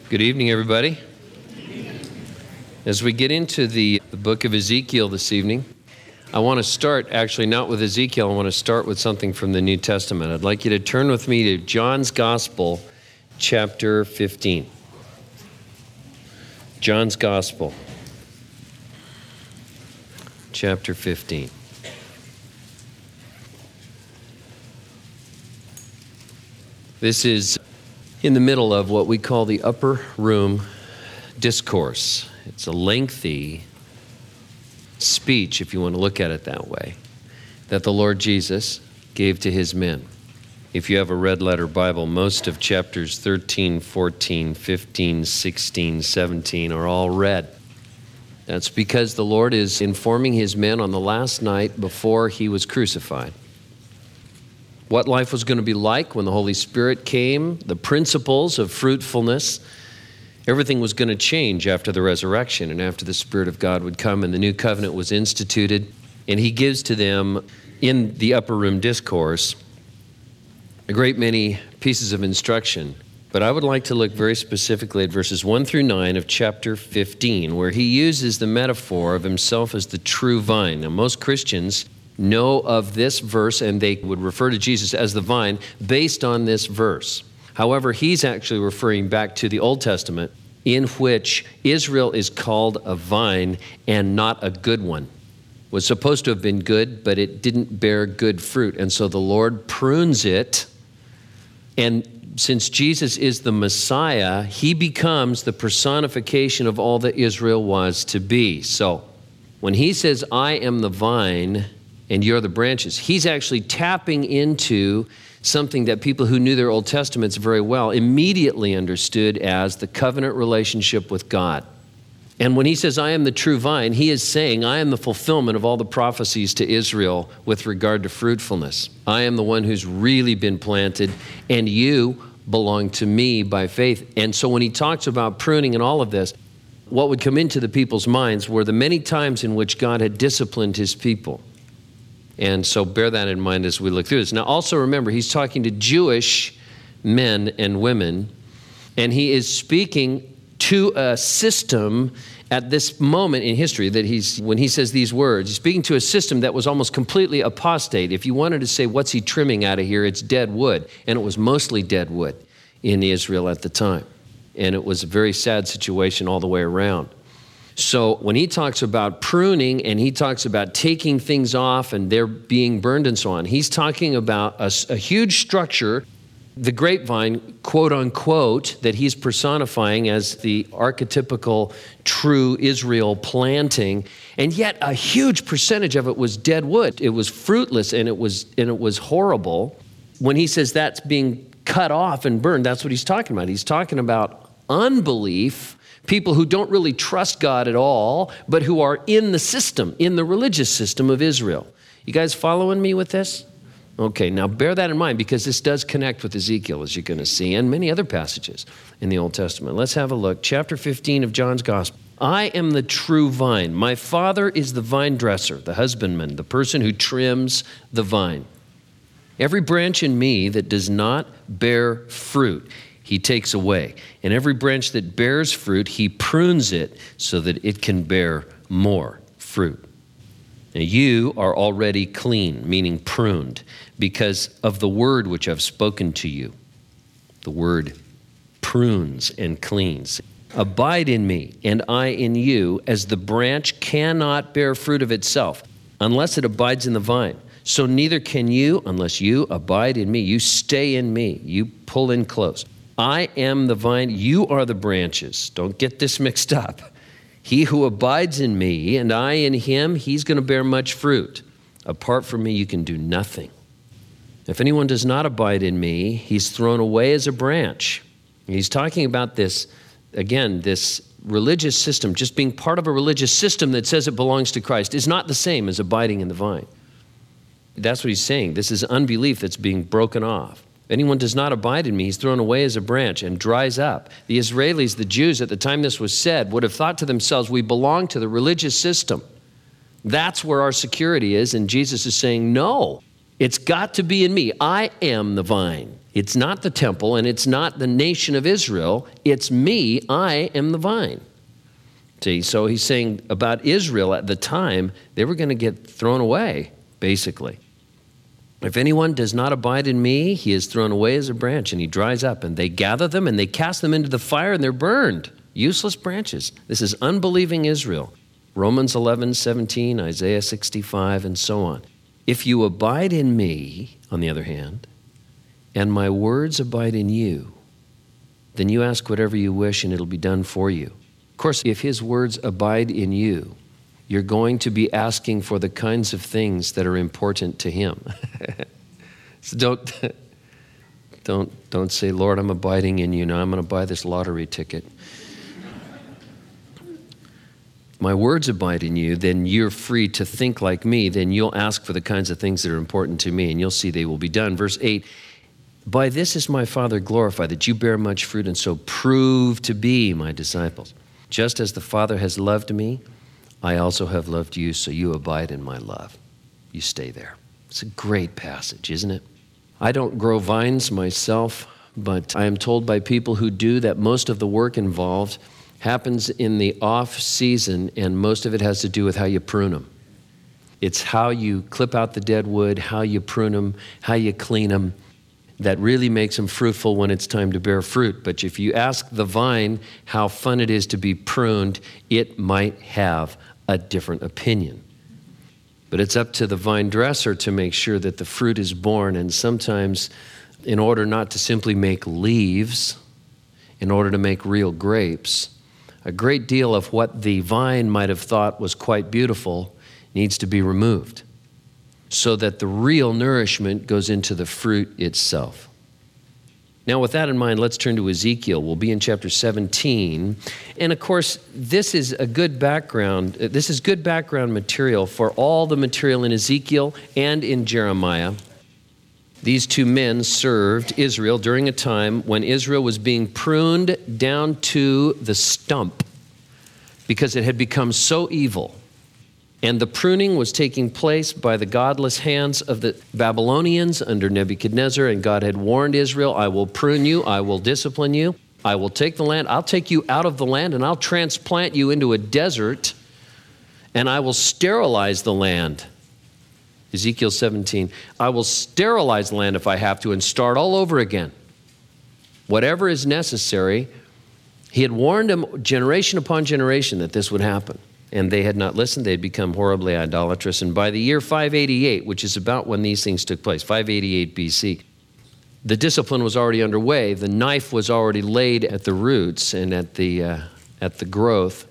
Good evening, everybody. As we get into the book of Ezekiel this evening, I want to start actually not with Ezekiel. I want to start with something from the New Testament. I'd like you to turn with me to John's Gospel, chapter 15. John's Gospel, chapter 15. This is in the middle of what we call the upper room discourse. It's a lengthy speech, if you want to look at it that way, that the Lord Jesus gave to his men. If you have a red letter Bible, most of chapters 13, 14, 15, 16, 17 are all red. That's because the Lord is informing his men on the last night before he was crucified what life was going to be like when the Holy Spirit came, the principles of fruitfulness. Everything was going to change after the resurrection and after the Spirit of God would come and the new covenant was instituted. And he gives to them in the upper room discourse a great many pieces of instruction. But I would like to look very specifically at verses 1 through 9 of chapter 15, where he uses the metaphor of himself as the true vine. Now, most Christians know of this verse, and they would refer to Jesus as the vine based on this verse. However, he's actually referring back to the Old Testament, in which Israel is called a vine and not a good one. It was supposed to have been good, but it didn't bear good fruit. And so the Lord prunes it. And since Jesus is the Messiah, he becomes the personification of all that Israel was to be. So when he says, I am the vine and you're the branches, he's actually tapping into something that people who knew their Old Testaments very well immediately understood as the covenant relationship with God. And when he says, I am the true vine, he is saying, I am the fulfillment of all the prophecies to Israel with regard to fruitfulness. I am the one who's really been planted, and you belong to me by faith. And so when he talks about pruning and all of this, what would come into the people's minds were the many times in which God had disciplined his people. And so bear that in mind as we look through this. Now also remember, he's talking to Jewish men and women, and he is speaking to a system at this moment in history that when he says these words, he's speaking to a system that was almost completely apostate. If you wanted to say, what's he trimming out of here? It's dead wood. And it was mostly dead wood in Israel at the time. And it was a very sad situation all the way around. So when he talks about pruning and he talks about taking things off and they're being burned and so on, he's talking about a huge structure, the grapevine, quote unquote, that he's personifying as the archetypical true Israel planting. And yet a huge percentage of it was dead wood. It was fruitless and it was horrible. When he says that's being cut off and burned, that's what he's talking about. He's talking about unbelief. People who don't really trust God at all, but who are in the system, in the religious system of Israel. You guys following me with this? Okay, now bear that in mind because this does connect with Ezekiel, as you're going to see, and many other passages in the Old Testament. Let's have a look. Chapter 15 of John's Gospel. I am the true vine. My Father is the vine dresser, the husbandman, the person who trims the vine. Every branch in me that does not bear fruit, he takes away. And every branch that bears fruit, he prunes it so that it can bear more fruit. Now you are already clean, meaning pruned, because of the word which I've spoken to you. The word prunes and cleans. Abide in me, and I in you, as the branch cannot bear fruit of itself, unless it abides in the vine. So neither can you, unless you abide in me. You stay in me. You pull in close. I am the vine, you are the branches. Don't get this mixed up. He who abides in me and I in him, he's going to bear much fruit. Apart from me, you can do nothing. If anyone does not abide in me, he's thrown away as a branch. He's talking about this, again, this religious system, just being part of a religious system that says it belongs to Christ is not the same as abiding in the vine. That's what he's saying. This is unbelief that's being broken off. If anyone does not abide in me, he's thrown away as a branch and dries up. The Israelis, the Jews, at the time this was said, would have thought to themselves, we belong to the religious system. That's where our security is. And Jesus is saying, no, it's got to be in me. I am the vine. It's not the temple, and it's not the nation of Israel. It's me. I am the vine. See, so he's saying about Israel at the time, they were going to get thrown away, basically. If anyone does not abide in me, he is thrown away as a branch, and he dries up. And they gather them, and they cast them into the fire, and they're burned. Useless branches. This is unbelieving Israel. Romans 11:17, Isaiah 65, and so on. If you abide in me, on the other hand, and my words abide in you, then you ask whatever you wish, and it'll be done for you. Of course, if his words abide in you, you're going to be asking for the kinds of things that are important to him. So don't say, Lord, I'm abiding in you. Now I'm going to buy this lottery ticket. My words abide in you, then you're free to think like me. Then you'll ask for the kinds of things that are important to me, and you'll see they will be done. Verse 8, by this is my Father glorified, that you bear much fruit and so prove to be my disciples. Just as the Father has loved me, I also have loved you, so you abide in my love. You stay there. It's a great passage, isn't it? I don't grow vines myself, but I am told by people who do that most of the work involved happens in the off season, and most of it has to do with how you prune them. It's how you clip out the dead wood, how you prune them, how you clean them, that really makes them fruitful when it's time to bear fruit. But if you ask the vine how fun it is to be pruned, it might have a different opinion. But it's up to the vine dresser to make sure that the fruit is born, and sometimes in order not to simply make leaves, in order to make real grapes, a great deal of what the vine might have thought was quite beautiful needs to be removed so that the real nourishment goes into the fruit itself. Now, with that in mind, let's turn to Ezekiel. We'll be in chapter 17. And of course, this is a good background. This is good background material for all the material in Ezekiel and in Jeremiah. These two men served Israel during a time when Israel was being pruned down to the stump because it had become so evil. And the pruning was taking place by the godless hands of the Babylonians under Nebuchadnezzar, and God had warned Israel, I will prune you, I will discipline you, I will take the land, I'll take you out of the land, and I'll transplant you into a desert, and I will sterilize the land. Ezekiel 17, I will sterilize the land if I have to and start all over again. Whatever is necessary. He had warned them generation upon generation that this would happen. And they had not listened. They had become horribly idolatrous. And by the year 588, which is about when these things took place, 588 BC, the discipline was already underway. The knife was already laid at the roots and at the growth.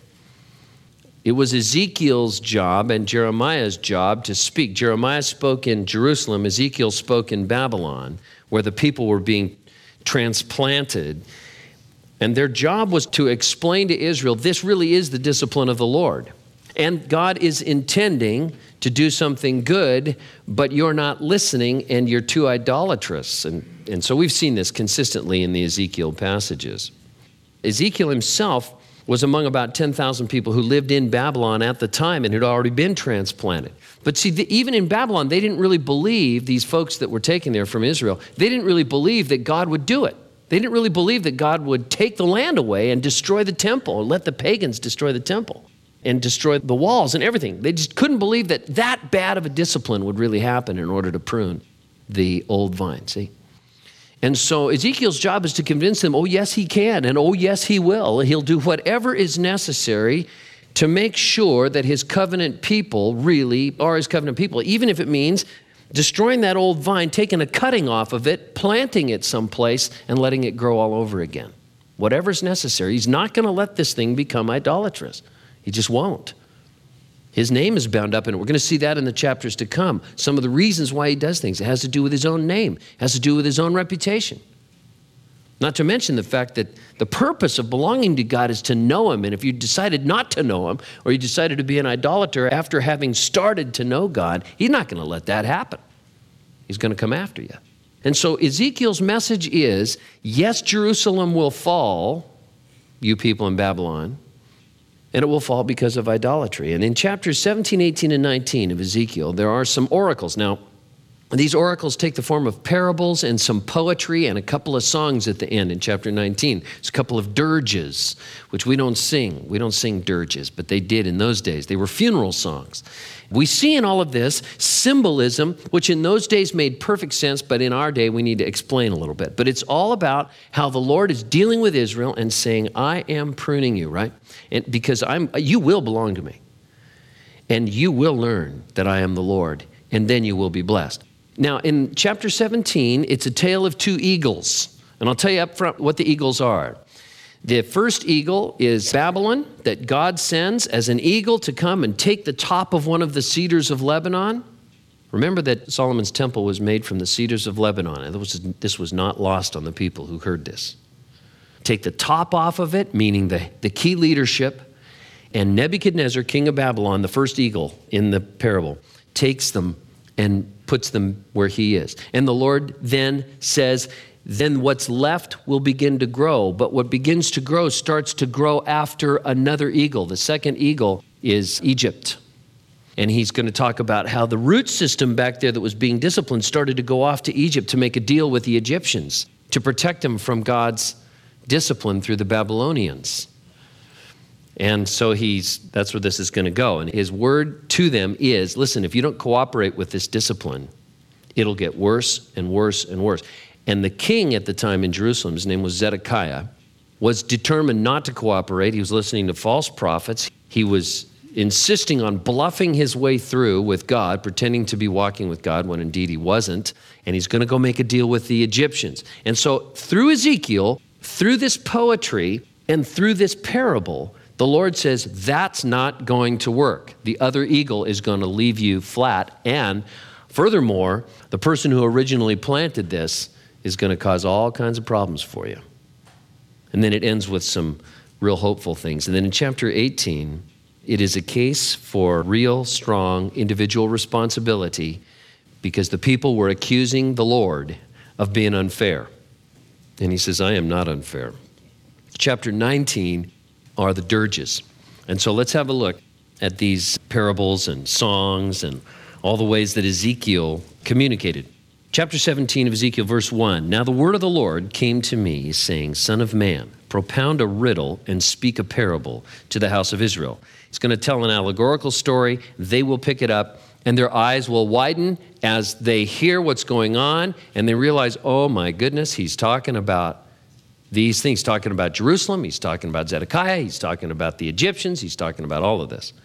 It was Ezekiel's job and Jeremiah's job to speak. Jeremiah spoke in Jerusalem. Ezekiel spoke in Babylon, where the people were being transplanted. And their job was to explain to Israel, this really is the discipline of the Lord. And God is intending to do something good, but you're not listening and you're too idolatrous. And so we've seen this consistently in the Ezekiel passages. Ezekiel himself was among about 10,000 people who lived in Babylon at the time and had already been transplanted. But see, even in Babylon, they didn't really believe, these folks that were taken there from Israel, they didn't really believe that God would do it. They didn't really believe that God would take the land away and destroy the temple, or let the pagans destroy the temple and destroy the walls and everything. They just couldn't believe that bad of a discipline would really happen in order to prune the old vine, see? And so Ezekiel's job is to convince them, oh, yes, he can, and oh, yes, he will. He'll do whatever is necessary to make sure that his covenant people really are his covenant people, even if it means destroying that old vine, taking a cutting off of it, planting it someplace, and letting it grow all over again. Whatever's necessary. He's not going to let this thing become idolatrous. He just won't. His name is bound up in it. We're going to see that in the chapters to come. Some of the reasons why he does things. It has to do with his own name. It has to do with his own reputation. Not to mention the fact that the purpose of belonging to God is to know him. And if you decided not to know him, or you decided to be an idolater after having started to know God, he's not going to let that happen. He's going to come after you. And so Ezekiel's message is, yes, Jerusalem will fall, you people in Babylon, and it will fall because of idolatry. And in chapters 17, 18, and 19 of Ezekiel, there are some oracles. Now, These oracles take the form of parables and some poetry and a couple of songs at the end in chapter 19. It's a couple of dirges, which we don't sing. We don't sing dirges, but they did in those days. They were funeral songs. We see in all of this symbolism, which in those days made perfect sense, but in our day we need to explain a little bit. But it's all about how the Lord is dealing with Israel and saying, I am pruning you, right? And because you will belong to me. And you will learn that I am the Lord, and then you will be blessed. Now, in chapter 17, it's a tale of two eagles. And I'll tell you up front what the eagles are. The first eagle is Babylon, that God sends as an eagle to come and take the top of one of the cedars of Lebanon. Remember that Solomon's temple was made from the cedars of Lebanon. And this was not lost on the people who heard this. Take the top off of it, meaning the key leadership. And Nebuchadnezzar, king of Babylon, the first eagle in the parable, takes them and puts them where he is. And the Lord then says, then what's left will begin to grow. But what begins to grow starts to grow after another eagle. The second eagle is Egypt. And he's going to talk about how the root system back there that was being disciplined started to go off to Egypt to make a deal with the Egyptians to protect them from God's discipline through the Babylonians. And so that's where this is going to go. And his word to them is, listen, if you don't cooperate with this discipline, it'll get worse and worse and worse. And the king at the time in Jerusalem, his name was Zedekiah, was determined not to cooperate. He was listening to false prophets. He was insisting on bluffing his way through with God, pretending to be walking with God when indeed he wasn't. And he's going to go make a deal with the Egyptians. And so through Ezekiel, through this poetry, and through this parable, the Lord says, that's not going to work. The other eagle is going to leave you flat. And furthermore, the person who originally planted this is going to cause all kinds of problems for you. And then it ends with some real hopeful things. And then in chapter 18, it is a case for real, strong individual responsibility because the people were accusing the Lord of being unfair. And he says, I am not unfair. Chapter 19 are the dirges. And so let's have a look at these parables and songs and all the ways that Ezekiel communicated. Chapter 17 of Ezekiel, verse 1. Now the word of the Lord came to me, saying, Son of man, propound a riddle and speak a parable to the house of Israel. He's going to tell an allegorical story. They will pick it up, and their eyes will widen as they hear what's going on, and they realize, oh my goodness, he's talking about these things, talking about Jerusalem, he's talking about Zedekiah, he's talking about the Egyptians, he's talking about all of this.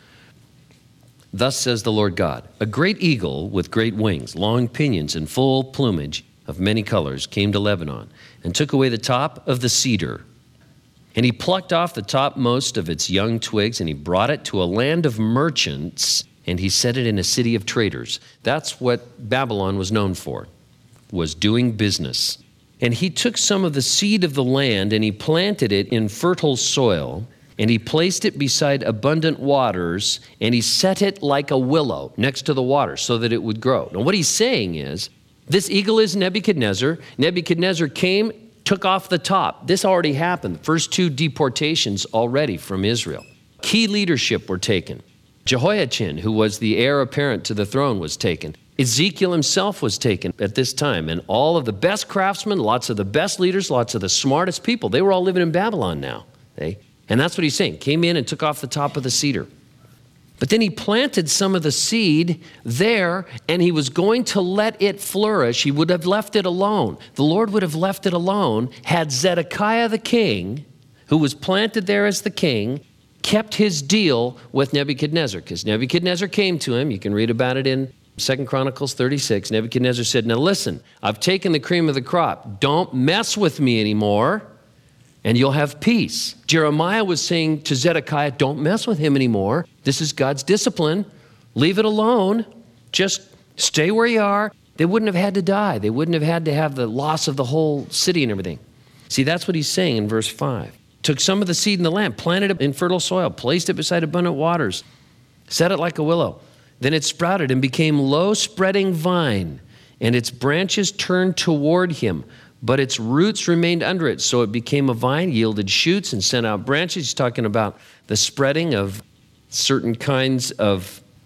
Thus says the Lord God, a great eagle with great wings, long pinions and full plumage of many colors came to Lebanon and took away the top of the cedar. And he plucked off the topmost of its young twigs and he brought it to a land of merchants and he set it in a city of traders. That's what Babylon was known for, was doing business. And he took some of the seed of the land and he planted it in fertile soil, and he placed it beside abundant waters, and he set it like a willow next to the water so that it would grow. Now what he's saying is, this eagle is Nebuchadnezzar. Nebuchadnezzar came, took off the top. This already happened. The first two deportations already from Israel. Key leadership were taken. Jehoiachin, who was the heir apparent to the throne, was taken. Ezekiel himself was taken at this time, and all of the best craftsmen, lots of the best leaders, lots of the smartest people, they were all living in Babylon now. And that's what he's saying. Came in and took off the top of the cedar. But then he planted some of the seed there, and he was going to let it flourish. He would have left it alone. The Lord would have left it alone had Zedekiah the king, who was planted there as the king, kept his deal with Nebuchadnezzar. Because Nebuchadnezzar came to him. You can read about it in 2 Chronicles 36. Nebuchadnezzar said, now listen, I've taken the cream of the crop. Don't mess with me anymore, and you'll have peace. Jeremiah was saying to Zedekiah, don't mess with him anymore. This is God's discipline. Leave it alone. Just stay where you are. They wouldn't have had to die. They wouldn't have had to have the loss of the whole city and everything. See, that's what he's saying in verse 5. Took some of the seed in the land, planted it in fertile soil, placed it beside abundant waters, set it like a willow. Then it sprouted and became low-spreading vine, and its branches turned toward him, but its roots remained under it. So it became a vine, yielded shoots, and sent out branches. He's talking about the spreading of certain kinds of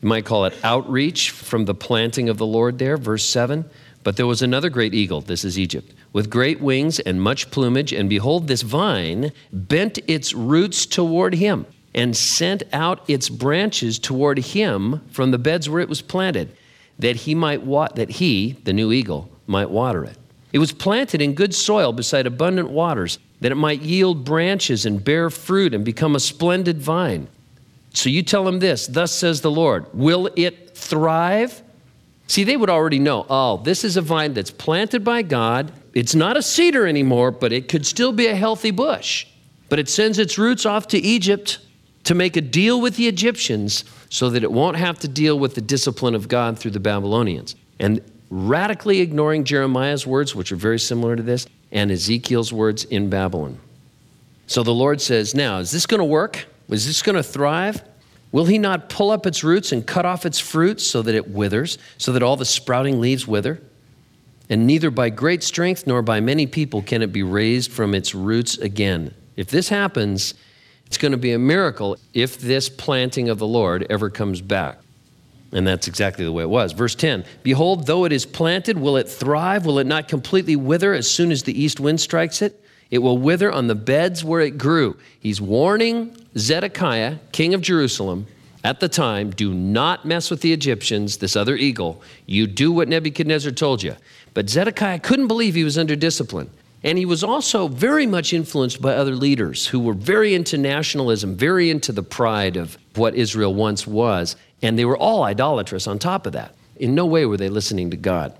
You might call it outreach from the planting of the Lord there, verse 7. But there was another great eagle, this is Egypt, with great wings and much plumage, and behold, this vine bent its roots toward him and sent out its branches toward him from the beds where it was planted, that he, the new eagle, might water it. It was planted in good soil beside abundant waters, that it might yield branches and bear fruit and become a splendid vine. So you tell him this, thus says the Lord, will it thrive? See, they would already know, oh, this is a vine that's planted by God. It's not a cedar anymore, but it could still be a healthy bush. But it sends its roots off to Egypt to make a deal with the Egyptians so that it won't have to deal with the discipline of God through the Babylonians. And radically ignoring Jeremiah's words, which are very similar to this, and Ezekiel's words in Babylon. So the Lord says, now, is this going to work? Is this going to thrive? Will he not pull up its roots and cut off its fruits so that it withers, so that all the sprouting leaves wither? And neither by great strength nor by many people can it be raised from its roots again. If this happens, it's going to be a miracle if this planting of the Lord ever comes back. And that's exactly the way it was. Verse 10, behold, though it is planted, will it thrive? Will it not completely wither as soon as the east wind strikes it? It will wither on the beds where it grew. He's warning Zedekiah, king of Jerusalem, at the time, do not mess with the Egyptians, this other eagle. You do what Nebuchadnezzar told you. But Zedekiah couldn't believe he was under discipline. And he was also very much influenced by other leaders who were very into nationalism, very into the pride of what Israel once was. And they were all idolatrous on top of that. In no way were they listening to God.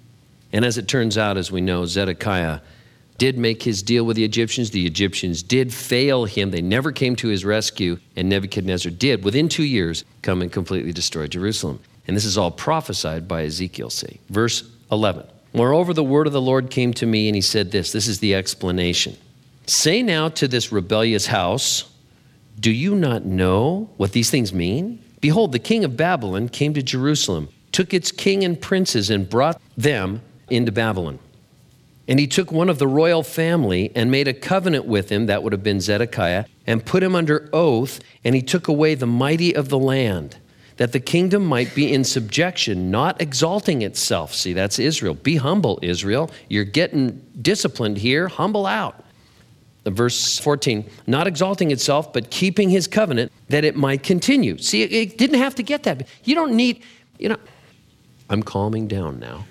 And as it turns out, as we know, Zedekiah did make his deal with the Egyptians. The Egyptians did fail him. They never came to his rescue. And Nebuchadnezzar did, within 2 years, come and completely destroy Jerusalem. And this is all prophesied by Ezekiel, see. Verse 11. Moreover, the word of the Lord came to me, and he said this is the explanation. Say now to this rebellious house, do you not know what these things mean? Behold, the king of Babylon came to Jerusalem, took its king and princes, and brought them into Babylon. And he took one of the royal family and made a covenant with him, that would have been Zedekiah, and put him under oath, and he took away the mighty of the land, that the kingdom might be in subjection, not exalting itself. See, that's Israel. Be humble, Israel. You're getting disciplined here. Humble out. Verse 14, not exalting itself, but keeping his covenant, that it might continue. See, it didn't have to get that. You don't need, I'm calming down now.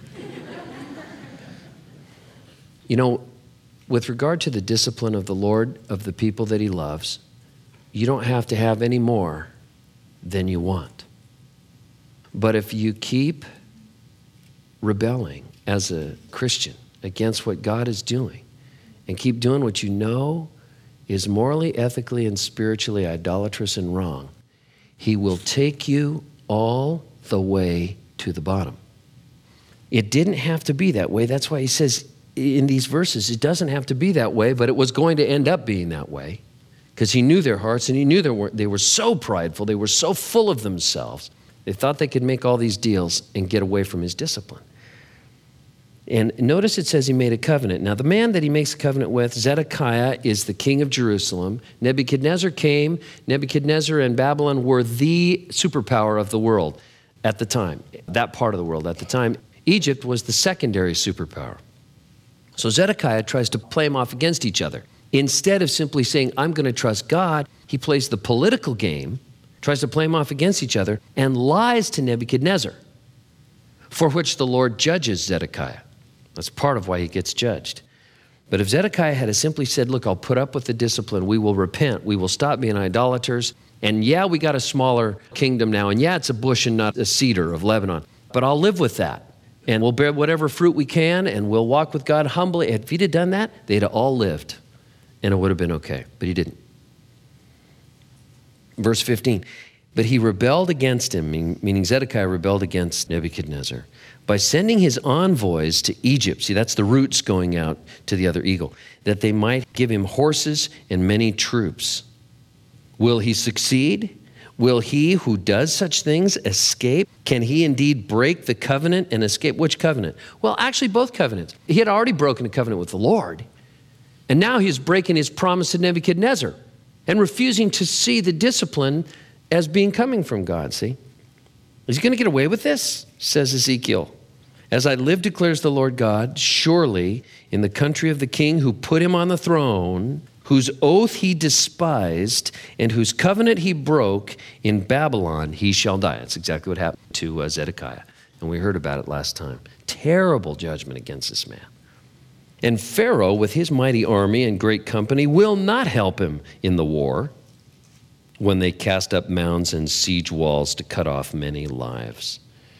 With regard to the discipline of the Lord, of the people that he loves, you don't have to have any more than you want. But if you keep rebelling as a Christian against what God is doing and keep doing what you know is morally, ethically, and spiritually idolatrous and wrong, he will take you all the way to the bottom. It didn't have to be that way. That's why he says in these verses, it doesn't have to be that way, but it was going to end up being that way because he knew their hearts and he knew they were so prideful, they were so full of themselves. They thought they could make all these deals and get away from his discipline. And notice it says he made a covenant. Now, the man that he makes a covenant with, Zedekiah, is the king of Jerusalem. Nebuchadnezzar came. Nebuchadnezzar and Babylon were the superpower of the world at the time, that part of the world at the time. Egypt was the secondary superpower. So Zedekiah tries to play them off against each other. Instead of simply saying, I'm going to trust God, he plays the political game, tries to play them off against each other, and lies to Nebuchadnezzar, for which the Lord judges Zedekiah. That's part of why he gets judged. But if Zedekiah had simply said, look, I'll put up with the discipline, we will repent, we will stop being idolaters, and yeah, we got a smaller kingdom now, and yeah, it's a bush and not a cedar of Lebanon, but I'll live with that. And we'll bear whatever fruit we can, and we'll walk with God humbly. If he'd have done that, they'd have all lived, and it would have been okay. But he didn't. Verse 15, but he rebelled against him, meaning Zedekiah rebelled against Nebuchadnezzar, by sending his envoys to Egypt. See, that's the roots going out to the other eagle, that they might give him horses and many troops. Will he succeed? Will he who does such things escape? Can he indeed break the covenant and escape? Which covenant? Well, actually, both covenants. He had already broken a covenant with the Lord, and now he's breaking his promise to Nebuchadnezzar. and refusing to see the discipline as being coming from God, see? Is he going to get away with this? Says Ezekiel. As I live, declares the Lord God, surely in the country of the king who put him on the throne, whose oath he despised and whose covenant he broke, in Babylon he shall die. That's exactly what happened to Zedekiah. And we heard about it last time. Terrible judgment against this man. And Pharaoh, with his mighty army and great company, will not help him in the war when they cast up mounds and siege walls to cut off many lives.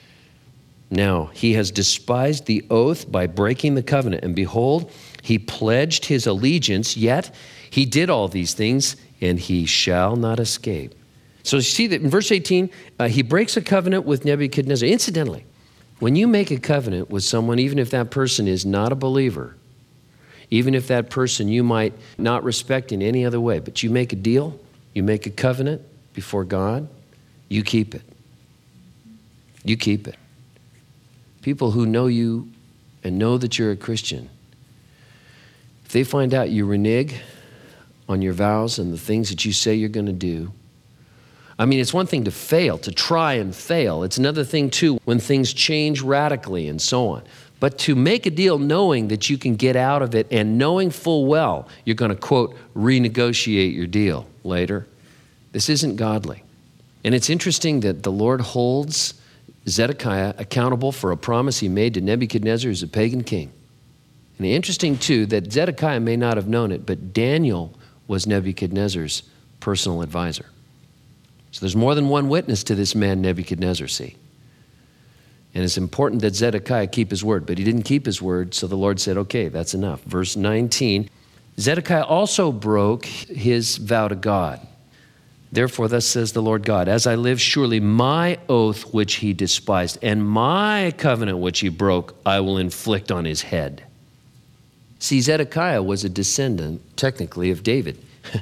Now, he has despised the oath by breaking the covenant. And behold, he pledged his allegiance, yet he did all these things, and he shall not escape. So you see that in verse 18, he breaks a covenant with Nebuchadnezzar. Incidentally, when you make a covenant with someone, even if that person is not a believer, even if that person you might not respect in any other way, but you make a deal, you make a covenant before God, you keep it. You keep it. People who know you and know that you're a Christian, if they find out you renege on your vows and the things that you say you're going to do, I mean, it's one thing to fail, to try and fail. It's another thing, too, when things change radically and so on. But to make a deal knowing that you can get out of it and knowing full well you're going to, quote, renegotiate your deal later, this isn't godly. And it's interesting that the Lord holds Zedekiah accountable for a promise he made to Nebuchadnezzar, who's a pagan king. And interesting, too, that Zedekiah may not have known it, but Daniel was Nebuchadnezzar's personal advisor. So there's more than one witness to this man Nebuchadnezzar, see. And it's important that Zedekiah keep his word, but he didn't keep his word, so the Lord said, okay, that's enough. Verse 19, Zedekiah also broke his vow to God. Therefore, thus says the Lord God, as I live, surely my oath which he despised and my covenant which he broke, I will inflict on his head. See, Zedekiah was a descendant, technically, of David.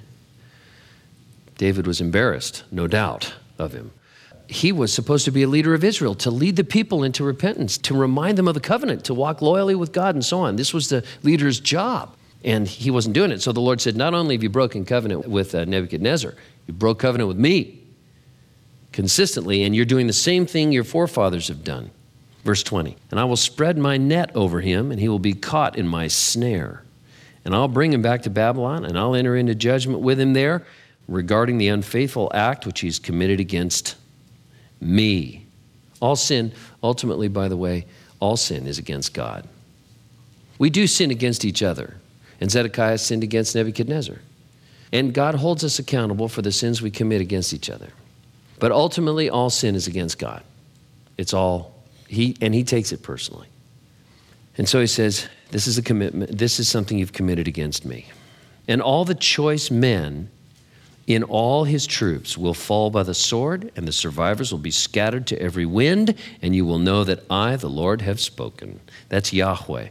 David was embarrassed, no doubt, of him. He was supposed to be a leader of Israel, to lead the people into repentance, to remind them of the covenant, to walk loyally with God and so on. This was the leader's job, and he wasn't doing it. So the Lord said, not only have you broken covenant with Nebuchadnezzar, you broke covenant with me consistently, and you're doing the same thing your forefathers have done. Verse 20, and I will spread my net over him, and he will be caught in my snare. And I'll bring him back to Babylon, and I'll enter into judgment with him there regarding the unfaithful act which he's committed against me. All sin, ultimately, by the way, all sin is against God. We do sin against each other, and Zedekiah sinned against Nebuchadnezzar. And God holds us accountable for the sins we commit against each other. But ultimately, all sin is against God. It's all, he takes it personally. And so he says, this is a commitment, this is something you've committed against me. And all the choice men in all his troops will fall by the sword, and the survivors will be scattered to every wind, and you will know that I, the Lord, have spoken. That's Yahweh.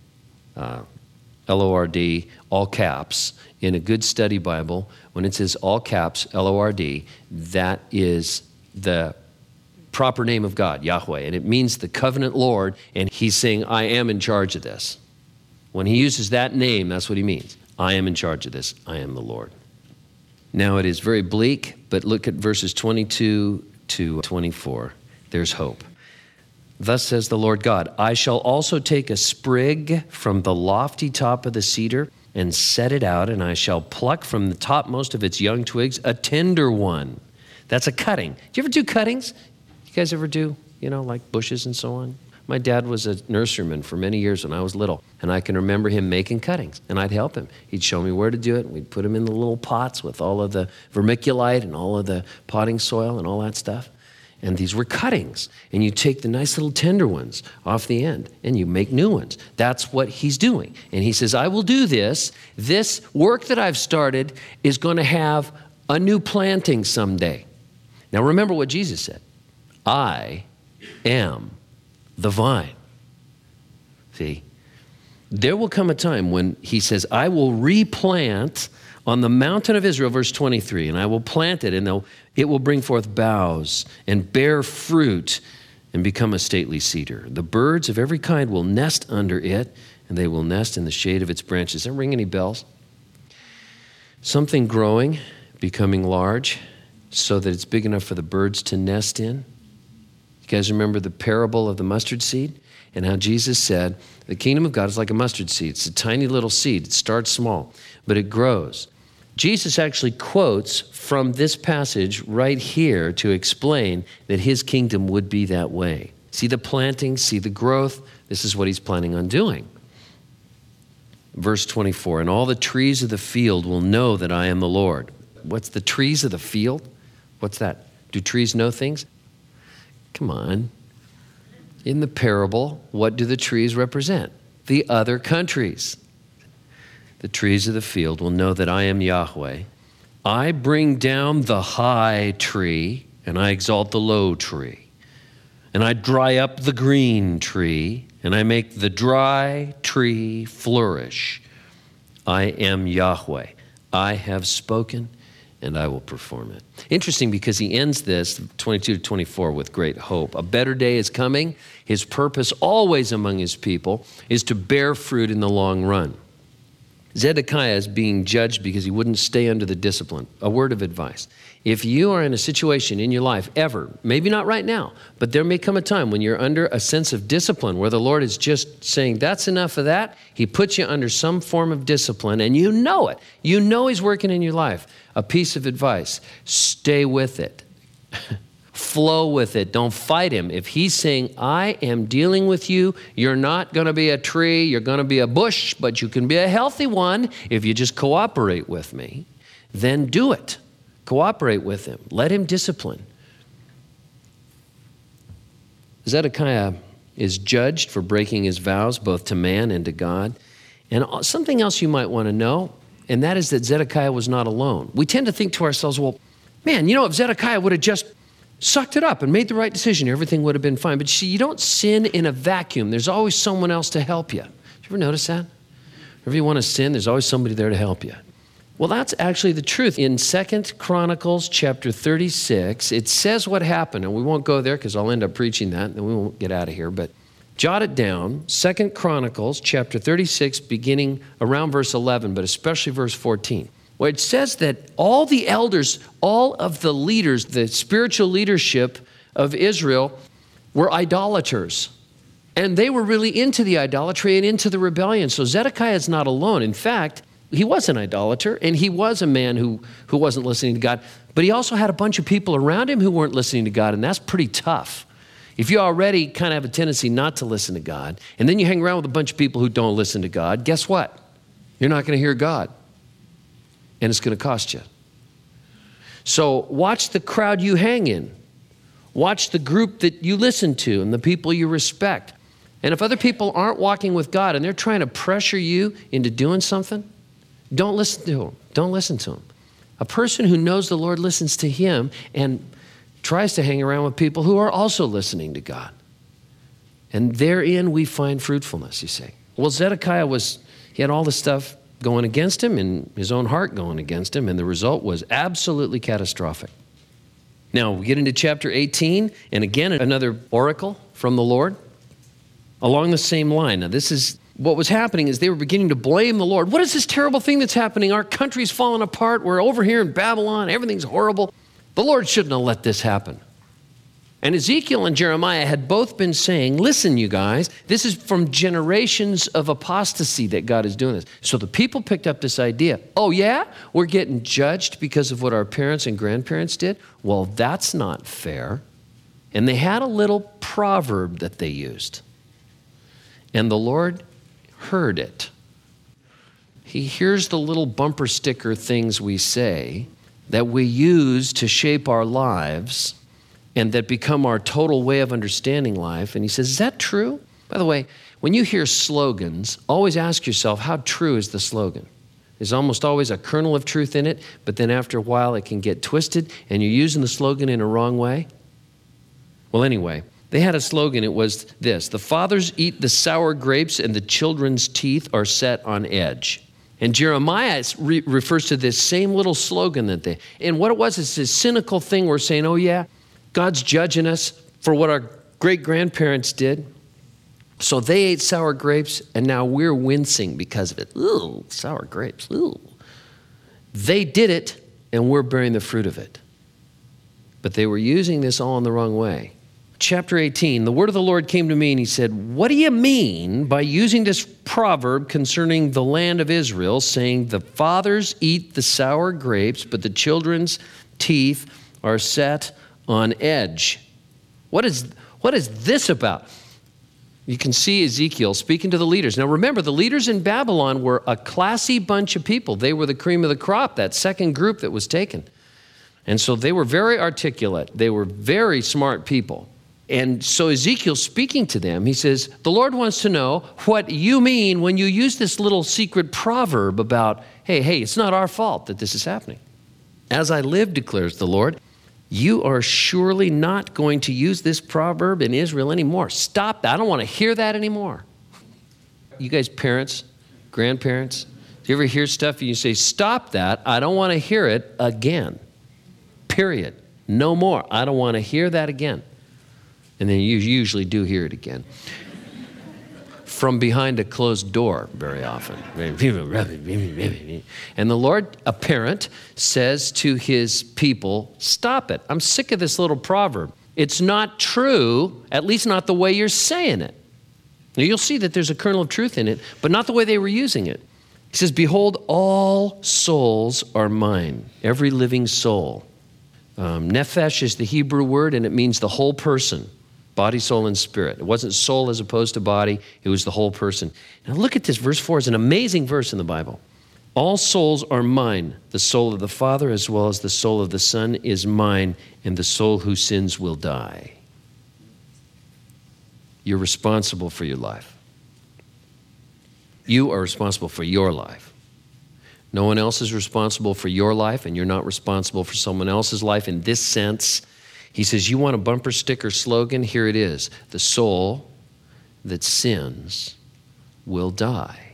L-O-R-D, all caps. In a good study Bible, when it says all caps, L-O-R-D, that is the proper name of God, Yahweh. And it means the covenant Lord, and he's saying, I am in charge of this. When he uses that name, that's what he means. I am in charge of this. I am the Lord. Now it is very bleak, but look at verses 22 to 24. There's hope. Thus says the Lord God, I shall also take a sprig from the lofty top of the cedar and set it out, and I shall pluck from the topmost of its young twigs a tender one. That's a cutting. Do you ever do cuttings? You guys ever do, like bushes and so on? My dad was a nurseryman for many years when I was little, and I can remember him making cuttings, and I'd help him. He'd show me where to do it, and we'd put them in the little pots with all of the vermiculite and all of the potting soil and all that stuff. And these were cuttings, and you take the nice little tender ones off the end, and you make new ones. That's what he's doing. And he says, I will do this. This work that I've started is going to have a new planting someday. Now remember what Jesus said. I am the vine. See, there will come a time when he says, I will replant on the mountain of Israel, verse 23, and I will plant it, and it will bring forth boughs and bear fruit and become a stately cedar. The birds of every kind will nest under it, and they will nest in the shade of its branches. Does that ring any bells? Something growing, becoming large, so that it's big enough for the birds to nest in. You guys remember the parable of the mustard seed? And how Jesus said, the kingdom of God is like a mustard seed. It's a tiny little seed. It starts small, but it grows. Jesus actually quotes from this passage right here to explain that his kingdom would be that way. See the planting, see the growth. This is what he's planning on doing. Verse 24, and all the trees of the field will know that I am the Lord. What's the trees of the field? What's that? Do trees know things? Come on. In the parable, what do the trees represent? The other countries. The trees of the field will know that I am Yahweh. I bring down the high tree, and I exalt the low tree. And I dry up the green tree, and I make the dry tree flourish. I am Yahweh. I have spoken, and I will perform it. Interesting, because he ends this, 22 to 24, with great hope. A better day is coming. His purpose always among his people is to bear fruit in the long run. Zedekiah is being judged because he wouldn't stay under the discipline. A word of advice. If you are in a situation in your life, ever, maybe not right now, but there may come a time when you're under a sense of discipline where the Lord is just saying, that's enough of that. He puts you under some form of discipline, and you know it. You know he's working in your life. A piece of advice, stay with it. Flow with it. Don't fight him. If he's saying, I am dealing with you, you're not going to be a tree, you're going to be a bush, but you can be a healthy one if you just cooperate with me, then do it. Cooperate with him. Let him discipline. Zedekiah is judged for breaking his vows both to man and to God. And something else you might want to know, and that is that Zedekiah was not alone. We tend to think to ourselves, well, man, if Zedekiah would have just sucked it up and made the right decision, everything would have been fine. But see, you don't sin in a vacuum. There's always someone else to help you. Did you ever notice that? Whenever you want to sin, there's always somebody there to help you. Well, that's actually the truth. In 2 Chronicles chapter 36, it says what happened. And we won't go there because I'll end up preaching that, and we won't get out of here. But jot it down. 2 Chronicles chapter 36, beginning around verse 11, but especially verse 14. Where it says that all the elders, all of the leaders, the spiritual leadership of Israel were idolaters. And they were really into the idolatry and into the rebellion. So Zedekiah is not alone. In fact, he was an idolater, and he was a man who wasn't listening to God. But he also had a bunch of people around him who weren't listening to God, and that's pretty tough. If you already kind of have a tendency not to listen to God, and then you hang around with a bunch of people who don't listen to God, guess what? You're not going to hear God. And it's going to cost you. So watch the crowd you hang in. Watch the group that you listen to and the people you respect. And if other people aren't walking with God and they're trying to pressure you into doing something, don't listen to them. Don't listen to them. A person who knows the Lord listens to him and tries to hang around with people who are also listening to God. And therein we find fruitfulness, you see. Well, Zedekiah he had all the stuff going against him and his own heart going against him, and the result was absolutely catastrophic. Now, we get into chapter 18, and again, another oracle from the Lord along the same line. Now, this is what was happening is they were beginning to blame the Lord. What is this terrible thing that's happening? Our country's falling apart. We're over here in Babylon. Everything's horrible. The Lord shouldn't have let this happen. And Ezekiel and Jeremiah had both been saying, listen, you guys, this is from generations of apostasy that God is doing this. So the people picked up this idea. Oh, yeah? We're getting judged because of what our parents and grandparents did? Well, that's not fair. And they had a little proverb that they used. And the Lord heard it. He hears the little bumper sticker things we say that we use to shape our lives and that become our total way of understanding life. And he says, is that true? By the way, when you hear slogans, always ask yourself, how true is the slogan? There's almost always a kernel of truth in it, but then after a while it can get twisted and you're using the slogan in a wrong way. Well, anyway, they had a slogan. It was this: the fathers eat the sour grapes and the children's teeth are set on edge. And Jeremiah refers to this same little slogan and what it was is this cynical thing we're saying, oh yeah, God's judging us for what our great-grandparents did. So they ate sour grapes, and now we're wincing because of it. Ooh, sour grapes, ooh. They did it, and we're bearing the fruit of it. But they were using this all in the wrong way. chapter 18, the word of the Lord came to me and he said, what do you mean by using this proverb concerning the land of Israel, saying the fathers eat the sour grapes, but the children's teeth are set on edge? What is this about? You can see Ezekiel speaking to the leaders. Now remember, the leaders in Babylon were a classy bunch of people. They were the cream of the crop, that second group that was taken. And so they were very articulate. They were very smart people. And so Ezekiel's speaking to them. He says, the Lord wants to know what you mean when you use this little secret proverb about, hey, it's not our fault that this is happening. As I live, declares the Lord, you are surely not going to use this proverb in Israel anymore. Stop that. I don't want to hear that anymore. You guys, parents, grandparents, do you ever hear stuff and you say, stop that. I don't want to hear it again. Period. No more. I don't want to hear that again. And then you usually do hear it again. From behind a closed door very often. And the Lord, a parent, says to his people, stop it. I'm sick of this little proverb. It's not true, at least not the way you're saying it. Now you'll see that there's a kernel of truth in it, but not the way they were using it. He says, behold, all souls are mine, every living soul. Nephesh is the Hebrew word, and it means the whole person, body, soul, and spirit. It wasn't soul as opposed to body. It was the whole person. Now look at this. Verse 4 is an amazing verse in the Bible. All souls are mine. The soul of the Father as well as the soul of the Son is mine, and the soul who sins will die. You're responsible for your life. You are responsible for your life. No one else is responsible for your life, and you're not responsible for someone else's life in this sense. He says, you want a bumper sticker slogan? Here it is. The soul that sins will die.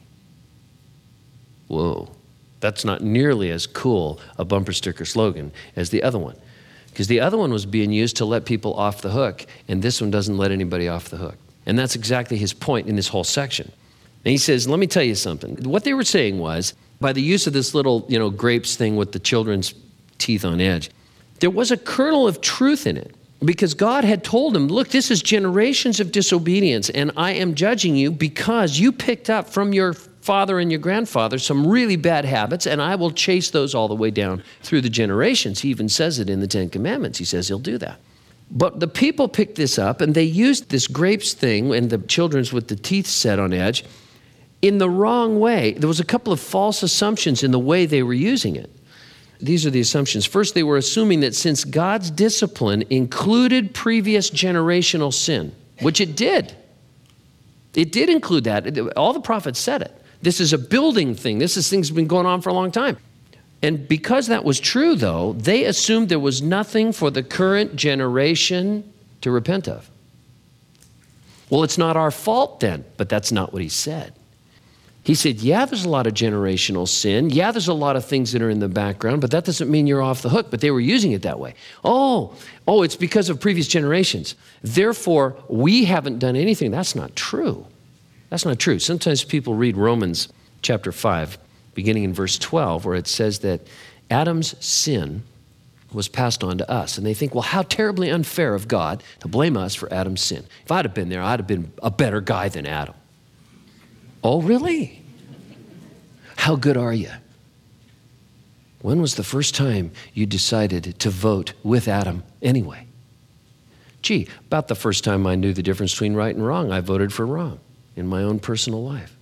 Whoa. That's not nearly as cool a bumper sticker slogan as the other one. Because the other one was being used to let people off the hook, and this one doesn't let anybody off the hook. And that's exactly his point in this whole section. And he says, let me tell you something. What they were saying was, by the use of this little, grapes thing with the children's teeth on edge, there was a kernel of truth in it because God had told him, look, this is generations of disobedience, and I am judging you because you picked up from your father and your grandfather some really bad habits, and I will chase those all the way down through the generations. He even says it in the Ten Commandments. He says he'll do that. But the people picked this up, and they used this grapes thing and the children's with the teeth set on edge in the wrong way. There was a couple of false assumptions in the way they were using it. These are the assumptions. First, they were assuming that since God's discipline included previous generational sin, which it did include that. All the prophets said it. This is a building thing. Things have been going on for a long time. And because that was true, though, they assumed there was nothing for the current generation to repent of. Well, it's not our fault then, but that's not what he said. He said, yeah, there's a lot of generational sin. Yeah, there's a lot of things that are in the background, but that doesn't mean you're off the hook. But they were using it that way. Oh, it's because of previous generations. Therefore, we haven't done anything. That's not true. That's not true. Sometimes people read Romans chapter 5, beginning in verse 12, where it says that Adam's sin was passed on to us. And they think, well, how terribly unfair of God to blame us for Adam's sin. If I'd have been there, I'd have been a better guy than Adam. Oh, really? How good are you? When was the first time you decided to vote with Adam anyway? Gee, about the first time I knew the difference between right and wrong, I voted for wrong in my own personal life.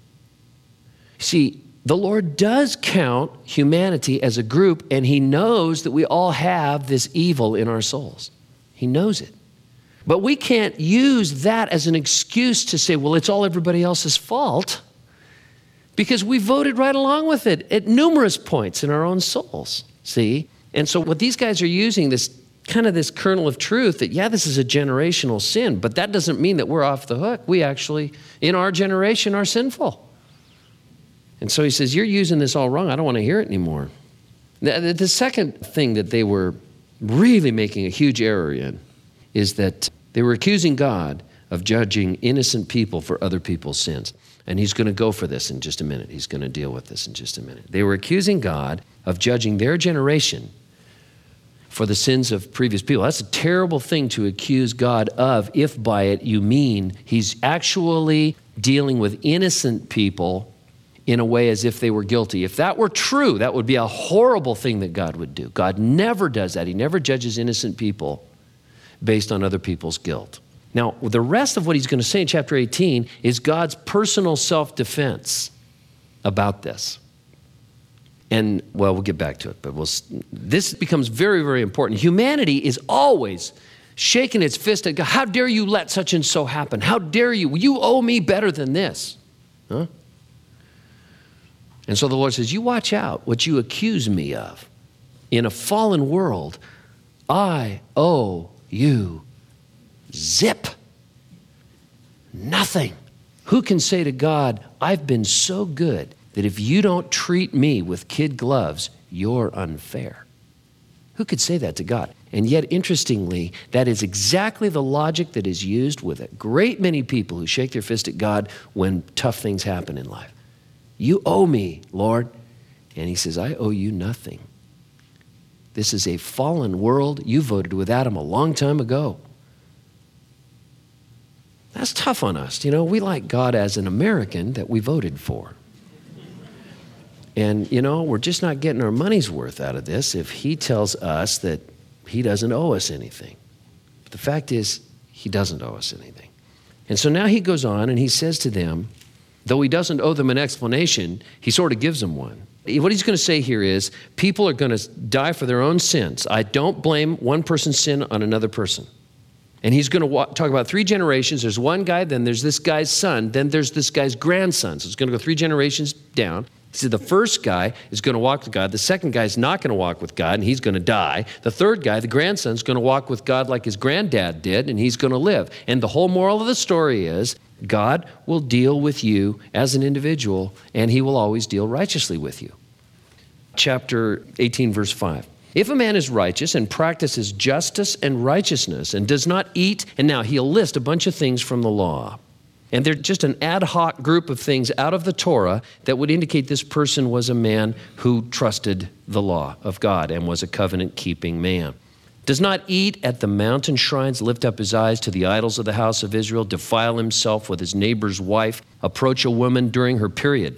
See, the Lord does count humanity as a group, and he knows that we all have this evil in our souls. He knows it. But we can't use that as an excuse to say, well, it's all everybody else's fault, because we voted right along with it at numerous points in our own souls, see? And so what these guys are using, this kernel of truth that, yeah, this is a generational sin, but that doesn't mean that we're off the hook. We actually, in our generation, are sinful. And so he says, you're using this all wrong. I don't want to hear it anymore. The second thing that they were really making a huge error in is that they were accusing God of judging innocent people for other people's sins. And he's going to go for this in just a minute. He's going to deal with this in just a minute. They were accusing God of judging their generation for the sins of previous people. That's a terrible thing to accuse God of if by it you mean he's actually dealing with innocent people in a way as if they were guilty. If that were true, that would be a horrible thing that God would do. God never does that. He never judges innocent people based on other people's guilt. Now, the rest of what he's going to say in chapter 18 is God's personal self-defense about this. And, well, we'll get back to it, but this becomes very, very important. Humanity is always shaking its fist at God. How dare you let such and so happen? How dare you? You owe me better than this. Huh? And so the Lord says, you watch out what you accuse me of. In a fallen world, I owe you zip. Nothing. Who can say to God, I've been so good that if you don't treat me with kid gloves, you're unfair? Who could say that to God? And yet, interestingly, that is exactly the logic that is used with a great many people who shake their fist at God when tough things happen in life. You owe me, Lord. And he says, I owe you nothing. This is a fallen world. You voted with Adam a long time ago. That's tough on us. You know, we like God as an American that we voted for. And, you know, we're just not getting our money's worth out of this if he tells us that he doesn't owe us anything. But the fact is, he doesn't owe us anything. And so now he goes on and he says to them, though he doesn't owe them an explanation, he sort of gives them one. What he's going to say here is, people are going to die for their own sins. I don't blame one person's sin on another person. And he's going to talk about 3 generations. There's one guy, then there's this guy's son, then there's this guy's grandson. So it's going to go 3 generations down. He said the first guy is going to walk with God. The second guy is not going to walk with God, and he's going to die. The third guy, the grandson, is going to walk with God like his granddad did, and he's going to live. And the whole moral of the story is, God will deal with you as an individual, and he will always deal righteously with you. Chapter 18, verse 5. If a man is righteous and practices justice and righteousness and does not eat, and now he'll list a bunch of things from the law. And they're just an ad hoc group of things out of the Torah that would indicate this person was a man who trusted the law of God and was a covenant-keeping man. Does not eat at the mountain shrines, lift up his eyes to the idols of the house of Israel, defile himself with his neighbor's wife, approach a woman during her period.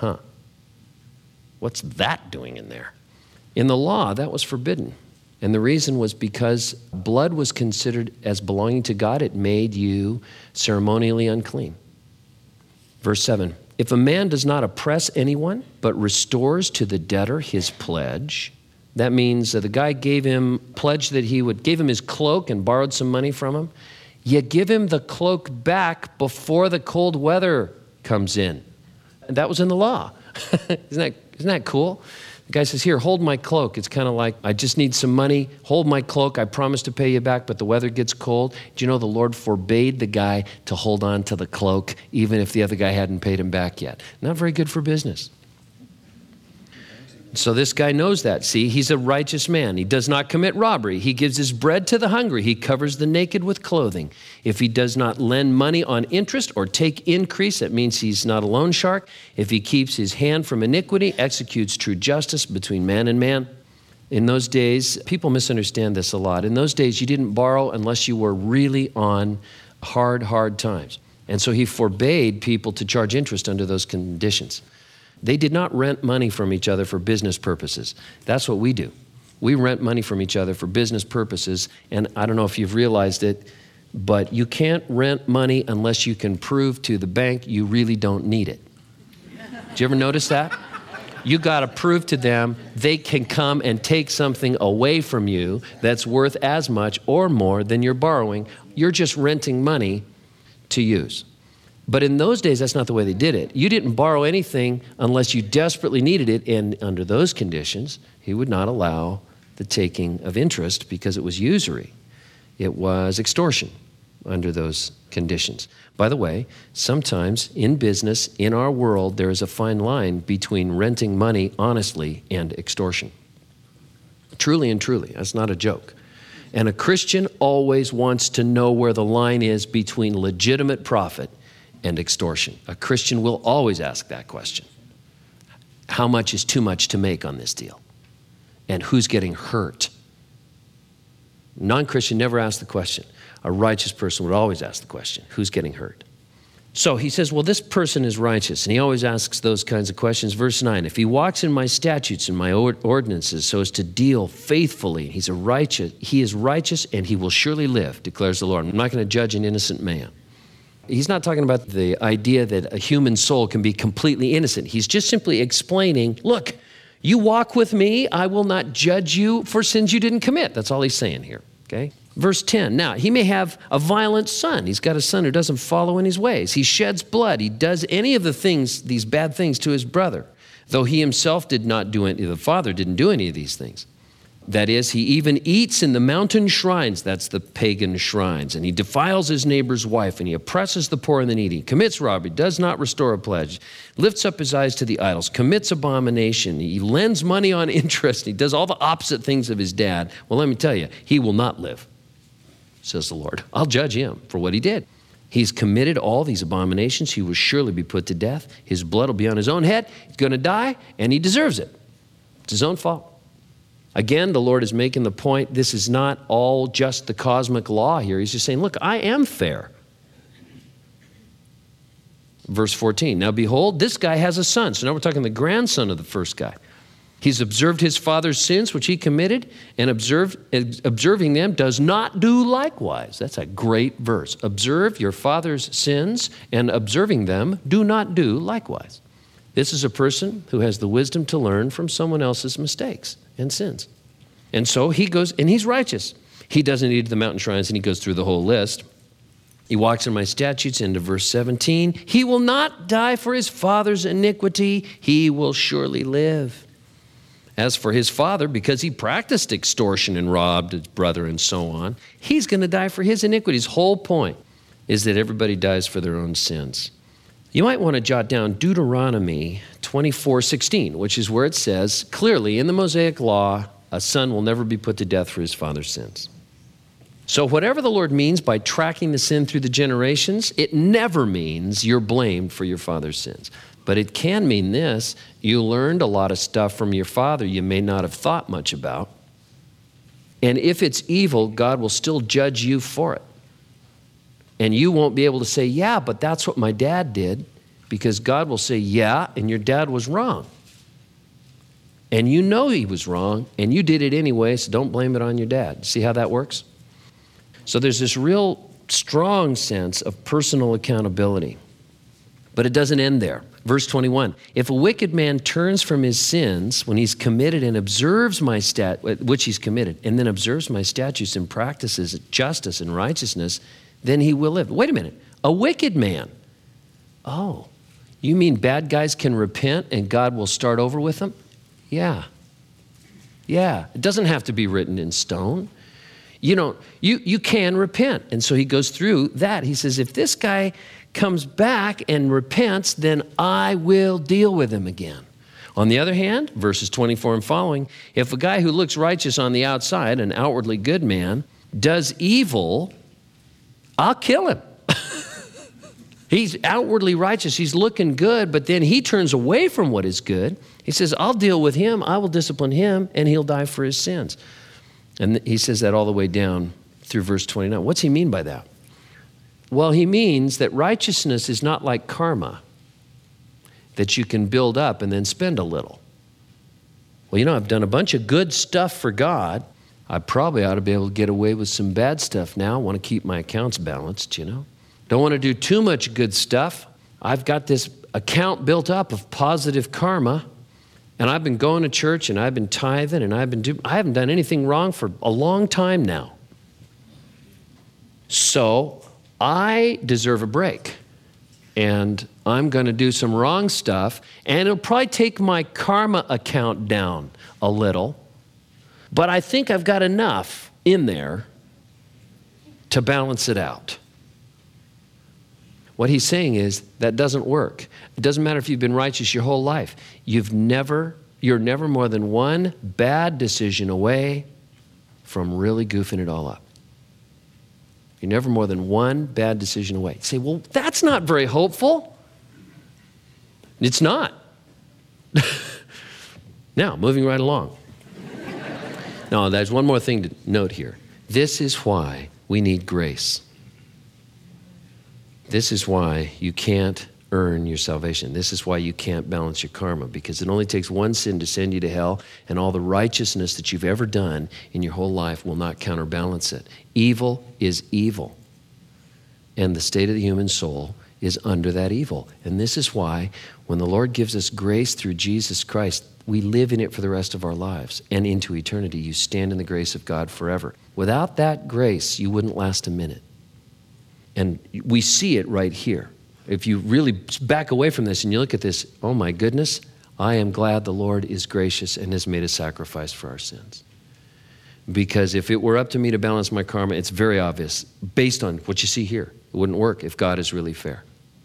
What's that doing in there? In the law, that was forbidden. And the reason was because blood was considered as belonging to God. It made you ceremonially unclean. Verse 7, if a man does not oppress anyone, but restores to the debtor his pledge, that means that the guy gave him gave him his cloak and borrowed some money from him. You give him the cloak back before the cold weather comes in. And that was in the law. Isn't that cool? The guy says, here, hold my cloak. It's kind of like, I just need some money. Hold my cloak. I promise to pay you back, but the weather gets cold. Do you know the Lord forbade the guy to hold on to the cloak, even if the other guy hadn't paid him back yet? Not very good for business. So this guy knows that. See, he's a righteous man. He does not commit robbery. He gives his bread to the hungry. He covers the naked with clothing. If he does not lend money on interest or take increase, that means he's not a loan shark. If he keeps his hand from iniquity, executes true justice between man and man. In those days, people misunderstand this a lot. In those days, you didn't borrow unless you were really on hard times. And so he forbade people to charge interest under those conditions. They did not rent money from each other for business purposes. That's what we do. We rent money from each other for business purposes, and I don't know if you've realized it, but you can't rent money unless you can prove to the bank you really don't need it. Did you ever notice that? You got to prove to them they can come and take something away from you that's worth as much or more than you're borrowing. You're just renting money to use. But in those days, that's not the way they did it. You didn't borrow anything unless you desperately needed it, and under those conditions, he would not allow the taking of interest because it was usury. It was extortion under those conditions. By the way, sometimes in business, in our world, there is a fine line between renting money honestly and extortion. Truly and truly, that's not a joke. And a Christian always wants to know where the line is between legitimate profit and extortion. A Christian will always ask that question. How much is too much to make on this deal? And who's getting hurt Non-Christian never asks the question. A righteous person would always ask the question, who's getting hurt? So he says, well, this person is righteous, and he always asks those kinds of questions. Verse 9, if he walks in my statutes and my ordinances so as to deal faithfully, he is righteous and he will surely live, declares the Lord. I'm not going to judge an innocent man. He's not talking about the idea that a human soul can be completely innocent. He's just simply explaining, look, you walk with me, I will not judge you for sins you didn't commit. That's all he's saying here, okay? Verse 10, now, he may have a violent son. He's got a son who doesn't follow in his ways. He sheds blood. He does any of the things, these bad things to his brother, though he himself did not do any, the father didn't do any of these things. That is, he even eats in the mountain shrines, that's the pagan shrines, and he defiles his neighbor's wife, and he oppresses the poor and the needy, commits robbery, does not restore a pledge, lifts up his eyes to the idols, commits abomination, he lends money on interest, he does all the opposite things of his dad. Well, let me tell you, he will not live, says the Lord. I'll judge him for what he did. He's committed all these abominations. He will surely be put to death. His blood will be on his own head. He's going to die, and he deserves it. It's his own fault. Again, the Lord is making the point, this is not all just the cosmic law here. He's just saying, look, I am fair. Verse 14, now behold, this guy has a son. So now we're talking the grandson of the first guy. He's observed his father's sins, which he committed, and observing them does not do likewise. That's a great verse. Observe your father's sins, and observing them do not do likewise. This is a person who has the wisdom to learn from someone else's mistakes and sins. And so he goes, and he's righteous. He doesn't eat at the mountain shrines, and he goes through the whole list. He walks in my statutes into verse 17. He will not die for his father's iniquity. He will surely live. As for his father, because he practiced extortion and robbed his brother and so on, he's going to die for his iniquities. Whole point is that everybody dies for their own sins. You might want to jot down Deuteronomy 24:16, which is where it says, clearly in the Mosaic law, a son will never be put to death for his father's sins. So whatever the Lord means by tracking the sin through the generations, it never means you're blamed for your father's sins. But it can mean this: you learned a lot of stuff from your father you may not have thought much about. And if it's evil, God will still judge you for it. And you won't be able to say, yeah, but that's what my dad did, because God will say, yeah, and your dad was wrong. And you know he was wrong, and you did it anyway, so don't blame it on your dad. See how that works? So there's this real strong sense of personal accountability. But it doesn't end there. Verse 21, if a wicked man turns from his sins when he's committed and observes my which he's committed, and then observes my statutes and practices justice and righteousness, then he will live. Wait a minute, a wicked man. Oh, you mean bad guys can repent and God will start over with them? Yeah. It doesn't have to be written in stone. You can repent. And so he goes through that. He says, if this guy comes back and repents, then I will deal with him again. On the other hand, verses 24 and following, if a guy who looks righteous on the outside, an outwardly good man, does evil, I'll kill him. He's outwardly righteous. He's looking good, but then he turns away from what is good. He says, I'll deal with him. I will discipline him, and he'll die for his sins. And he says that all the way down through verse 29. What's he mean by that? Well, he means that righteousness is not like karma, that you can build up and then spend a little. Well, I've done a bunch of good stuff for God. I probably ought to be able to get away with some bad stuff now. I want to keep my accounts balanced, Don't want to do too much good stuff. I've got this account built up of positive karma, and I've been going to church, and I've been tithing, and I haven't done anything wrong for a long time now. So I deserve a break, and I'm going to do some wrong stuff, and it'll probably take my karma account down a little, but I think I've got enough in there to balance it out. What he's saying is that doesn't work. It doesn't matter if you've been righteous your whole life. You're never more than one bad decision away from really goofing it all up. You're never more than one bad decision away. You say, well, that's not very hopeful. It's not. Now, moving right along. Now, there's one more thing to note here. This is why we need grace. This is why you can't earn your salvation. This is why you can't balance your karma, because it only takes one sin to send you to hell, and all the righteousness that you've ever done in your whole life will not counterbalance it. Evil is evil, and the state of the human soul is under that evil. And this is why when the Lord gives us grace through Jesus Christ, we live in it for the rest of our lives and into eternity. You stand in the grace of God forever. Without that grace, you wouldn't last a minute. And we see it right here. If you really back away from this and you look at this, oh my goodness, I am glad the Lord is gracious and has made a sacrifice for our sins. Because if it were up to me to balance my karma, it's very obvious, based on what you see here. It wouldn't work if God is really fair.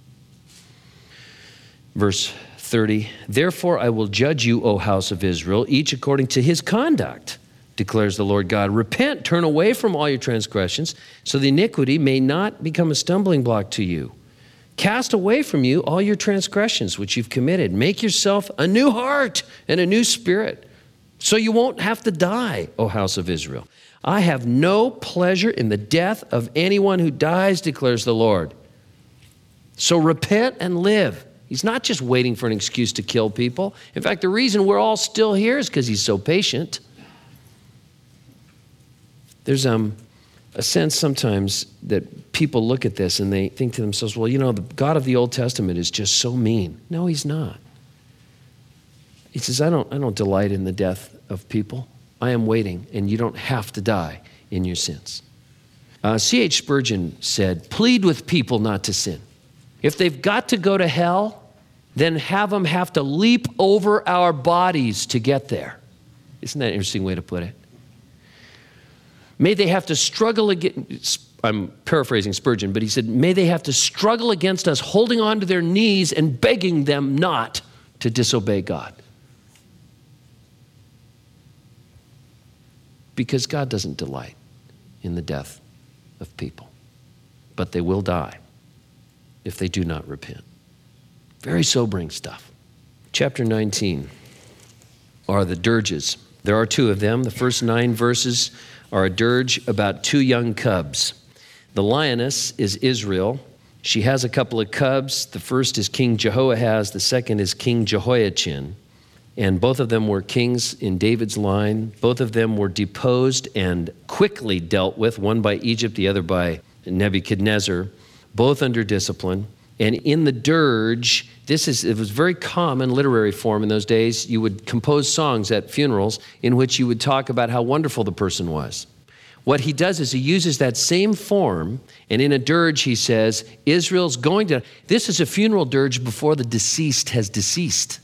Verse 30, therefore I will judge you, O house of Israel, each according to his conduct, declares the Lord God. Repent, turn away from all your transgressions, so the iniquity may not become a stumbling block to you. Cast away from you all your transgressions which you've committed. Make yourself a new heart and a new spirit, so you won't have to die, O house of Israel. I have no pleasure in the death of anyone who dies, declares the Lord. So repent and live. He's not just waiting for an excuse to kill people. In fact, the reason we're all still here is because he's so patient. There's a sense sometimes that people look at this and they think to themselves, well, you know, the God of the Old Testament is just so mean. No, he's not. He says, I don't delight in the death of people. I am waiting, and you don't have to die in your sins. C.H. Spurgeon said, plead with people not to sin. If they've got to go to hell, then have them have to leap over our bodies to get there. Isn't that an interesting way to put it? May they have to struggle against, I'm paraphrasing Spurgeon, but he said, may they have to struggle against us, holding on to their knees and begging them not to disobey God. Because God doesn't delight in the death of people, but they will die if they do not repent. Very sobering stuff. Chapter 19 are the dirges. There are two of them. The first 9 verses are a dirge about 2 young cubs. The lioness is Israel. She has a couple of cubs. The first is King Jehoahaz. The second is King Jehoiachin. And both of them were kings in David's line. Both of them were deposed and quickly dealt with, one by Egypt, the other by Nebuchadnezzar, both under discipline. And in the dirge, it was very common literary form in those days. You would compose songs at funerals in which you would talk about how wonderful the person was. What he does is he uses that same form, and in a dirge he says, Israel's going to, this is a funeral dirge before the deceased has deceased.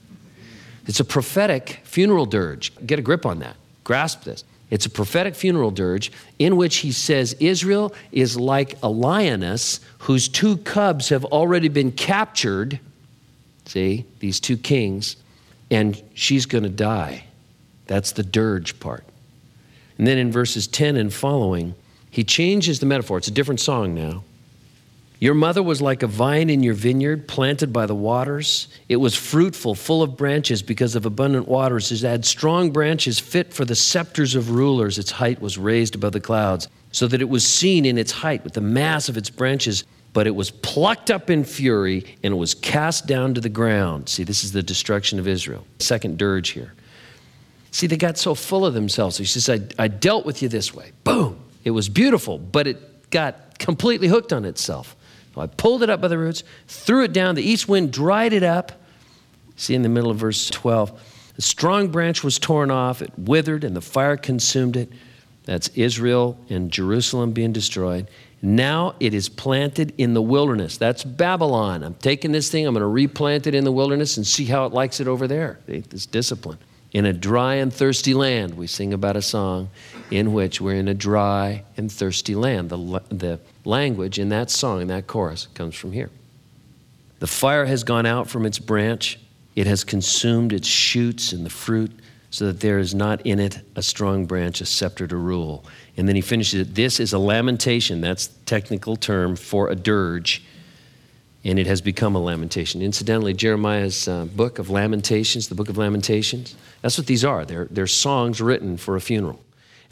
It's a prophetic funeral dirge. Get a grip on that. Grasp this. It's a prophetic funeral dirge in which he says Israel is like a lioness whose 2 cubs have already been captured. See, these 2 kings, and she's going to die. That's the dirge part. And then in verses 10 and following, he changes the metaphor. It's a different song now. Your mother was like a vine in your vineyard, planted by the waters. It was fruitful, full of branches because of abundant waters. It had strong branches fit for the scepters of rulers. Its height was raised above the clouds, so that it was seen in its height with the mass of its branches. But it was plucked up in fury, and it was cast down to the ground. See, this is the destruction of Israel. Second dirge here. See, they got so full of themselves. He says, I dealt with you this way. Boom. It was beautiful, but it got completely hooked on itself. I pulled it up by the roots, threw it down. The east wind dried it up. See in the middle of verse 12, the strong branch was torn off. It withered and the fire consumed it. That's Israel and Jerusalem being destroyed. Now it is planted in the wilderness. That's Babylon. I'm taking this thing, I'm going to replant it in the wilderness and see how it likes it over there. This discipline. In a dry and thirsty land, we sing about a song in which we're in a dry and thirsty land. The language in that song, in that chorus, comes from here. The fire has gone out from its branch. It has consumed its shoots and the fruit, so that there is not in it a strong branch, a scepter to rule. And then he finishes it. This is a lamentation. That's the technical term for a dirge. And it has become a lamentation. Incidentally, Jeremiah's book of Lamentations, the book of Lamentations, that's what these are. They're songs written for a funeral.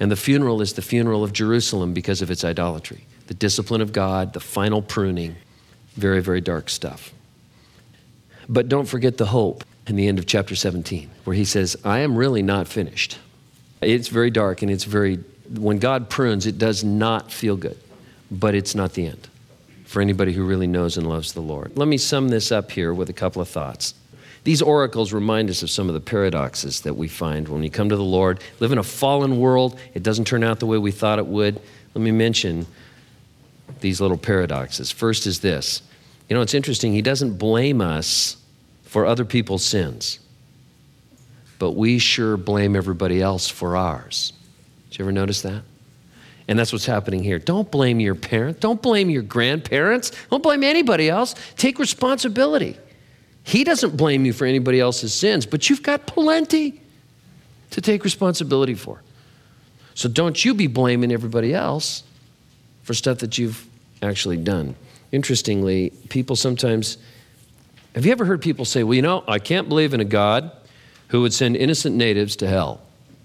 And the funeral is the funeral of Jerusalem because of its idolatry. The discipline of God, the final pruning, very, very dark stuff. But don't forget the hope in the end of chapter 17, where he says, I am really not finished. It's very dark, and when God prunes, it does not feel good, but it's not the end for anybody who really knows and loves the Lord. Let me sum this up here with a couple of thoughts. These oracles remind us of some of the paradoxes that we find when we come to the Lord. Live in a fallen world. It doesn't turn out the way we thought it would. Let me mention these little paradoxes. First is this. It's interesting. He doesn't blame us for other people's sins, but we sure blame everybody else for ours. Did you ever notice that? And that's what's happening here. Don't blame your parents. Don't blame your grandparents. Don't blame anybody else. Take responsibility. He doesn't blame you for anybody else's sins, but you've got plenty to take responsibility for. So don't you be blaming everybody else for stuff that you've actually done. Interestingly, people sometimes, have you ever heard people say, well, I can't believe in a God who would send innocent natives to hell?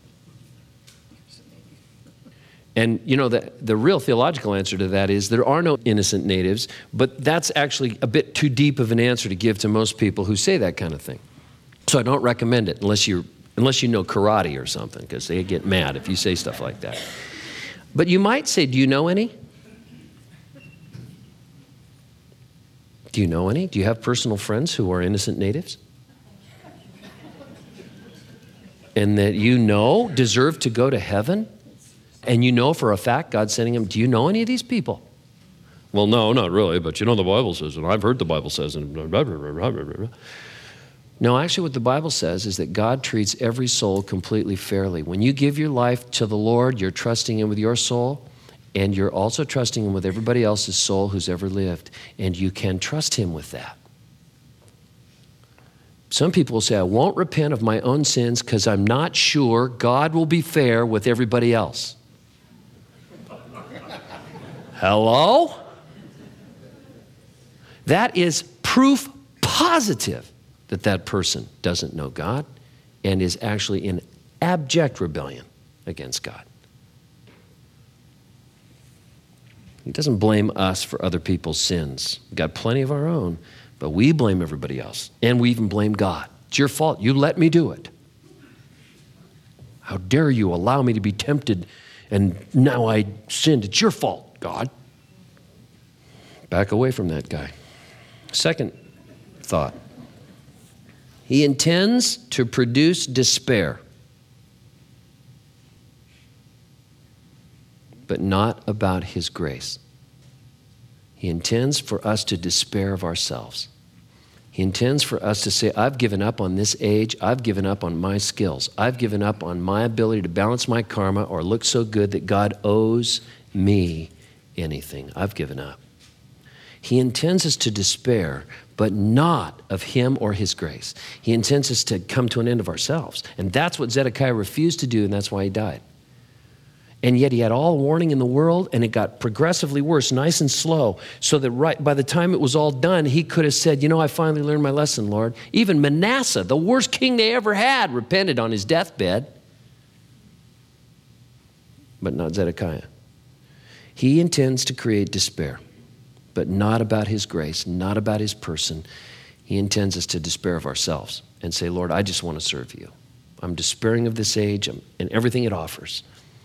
And the real theological answer to that is there are no innocent natives, but that's actually a bit too deep of an answer to give to most people who say that kind of thing. So I don't recommend it unless you know karate or something, because they get mad if you say stuff like that. But you might say, do you know any? Do you know any? Do you have personal friends who are innocent natives? And that deserve to go to heaven? And for a fact God's sending them. Do you know any of these people? Well, no, not really, but the Bible says, and I've heard the Bible says, and blah, blah, blah, blah, blah, blah. No, actually what the Bible says is that God treats every soul completely fairly. When you give your life to the Lord, you're trusting Him with your soul, and you're also trusting Him with everybody else's soul who's ever lived, and you can trust Him with that. Some people will say, I won't repent of my own sins because I'm not sure God will be fair with everybody else. Hello? That is proof positive that that person doesn't know God and is actually in abject rebellion against God. He doesn't blame us for other people's sins. We've got plenty of our own, but we blame everybody else. And we even blame God. It's your fault. You let me do it. How dare you allow me to be tempted and now I sinned. It's your fault, God. Back away from that guy. Second thought. He intends to produce despair, but not about His grace. He intends for us to despair of ourselves. He intends for us to say, I've given up on this age. I've given up on my skills. I've given up on my ability to balance my karma or look so good that God owes me anything. I've given up. He intends us to despair, but not of Him or His grace. He intends us to come to an end of ourselves. And that's what Zedekiah refused to do, and that's why he died. And yet he had all warning in the world, and it got progressively worse, nice and slow, so that by the time it was all done, he could have said, I finally learned my lesson, Lord. Even Manasseh, the worst king they ever had, repented on his deathbed. But not Zedekiah. He intends to create despair, but not about His grace, not about His person. He intends us to despair of ourselves and say, Lord, I just want to serve You. I'm despairing of this age and everything it offers.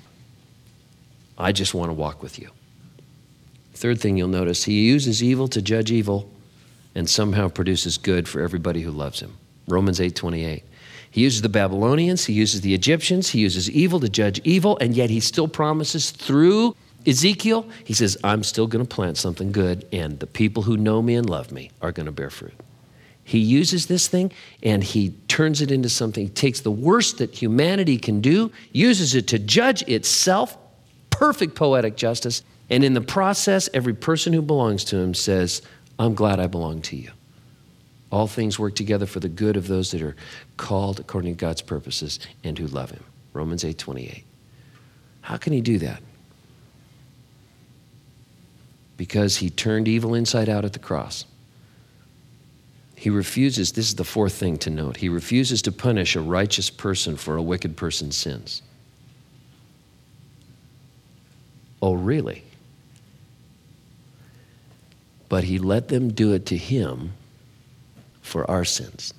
I just want to walk with You. Third thing you'll notice, He uses evil to judge evil and somehow produces good for everybody who loves Him. Romans 8:28. He uses the Babylonians, He uses the Egyptians, He uses evil to judge evil, and yet He still promises through Ezekiel, He says, I'm still going to plant something good, and the people who know Me and love Me are going to bear fruit. He uses this thing, and He turns it into something. He takes the worst that humanity can do, uses it to judge itself, perfect poetic justice, and in the process, every person who belongs to Him says, I'm glad I belong to You. All things work together for the good of those that are called according to God's purposes and who love Him. Romans 8:28. How can He do that? Because He turned evil inside out at the cross. He refuses, this is the fourth thing to note, He refuses to punish a righteous person for a wicked person's sins. Oh, really? But he let them do it to him for our sins.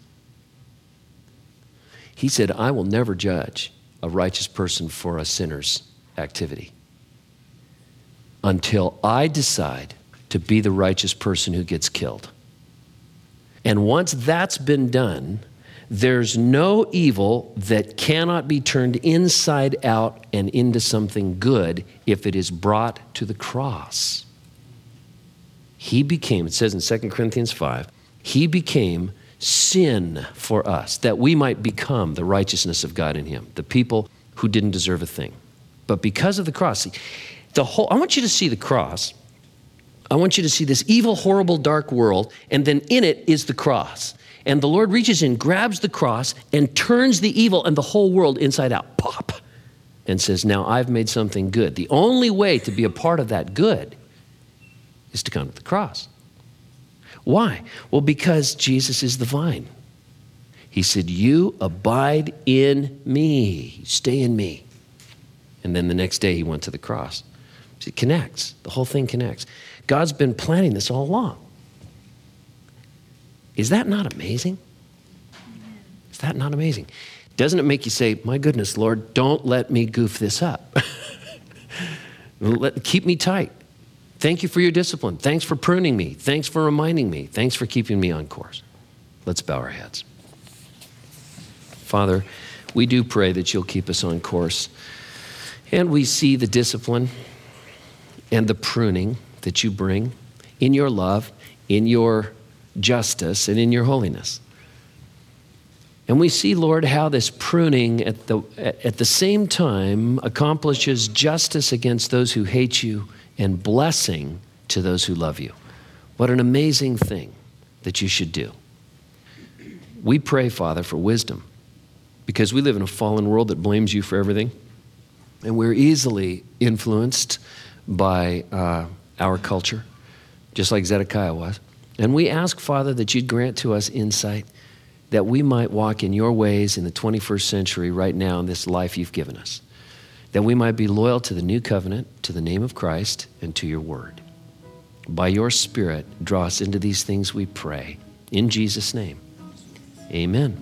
He said, I will never judge a righteous person for a sinner's activity until I decide to be the righteous person who gets killed. And once that's been done, there's no evil that cannot be turned inside out and into something good if it is brought to the cross. He became, it says in 2 Corinthians 5, he became sin for us, that we might become the righteousness of God in him, the people who didn't deserve a thing. But because of the cross, I want you to see the cross. I want you to see this evil, horrible, dark world, and then in it is the cross. And the Lord reaches in, grabs the cross, and turns the evil and the whole world inside out, pop, and says, now I've made something good. The only way to be a part of that good is to come to the cross. Why? Well, because Jesus is the vine. He said, you abide in me, stay in me. And then the next day he went to the cross. It connects. The whole thing connects. God's been planning this all along. Is that not amazing? Is that not amazing? Doesn't it make you say, my goodness, Lord, don't let me goof this up. Keep me tight. Thank you for your discipline. Thanks for pruning me. Thanks for reminding me. Thanks for keeping me on course. Let's bow our heads. Father, we do pray that you'll keep us on course. And we see the discipline and the pruning that you bring in your love, in your justice, and in your holiness. And we see, Lord, how this pruning at the same time accomplishes justice against those who hate you and blessing to those who love you. What an amazing thing that you should do. We pray, Father, for wisdom, because we live in a fallen world that blames you for everything, and we're easily influenced by our culture, just like Zedekiah was. And we ask, Father, that you'd grant to us insight, that we might walk in your ways in the 21st century right now in this life you've given us, that we might be loyal to the new covenant, to the name of Christ, and to your word. By your Spirit, draw us into these things, we pray. In Jesus' name, amen.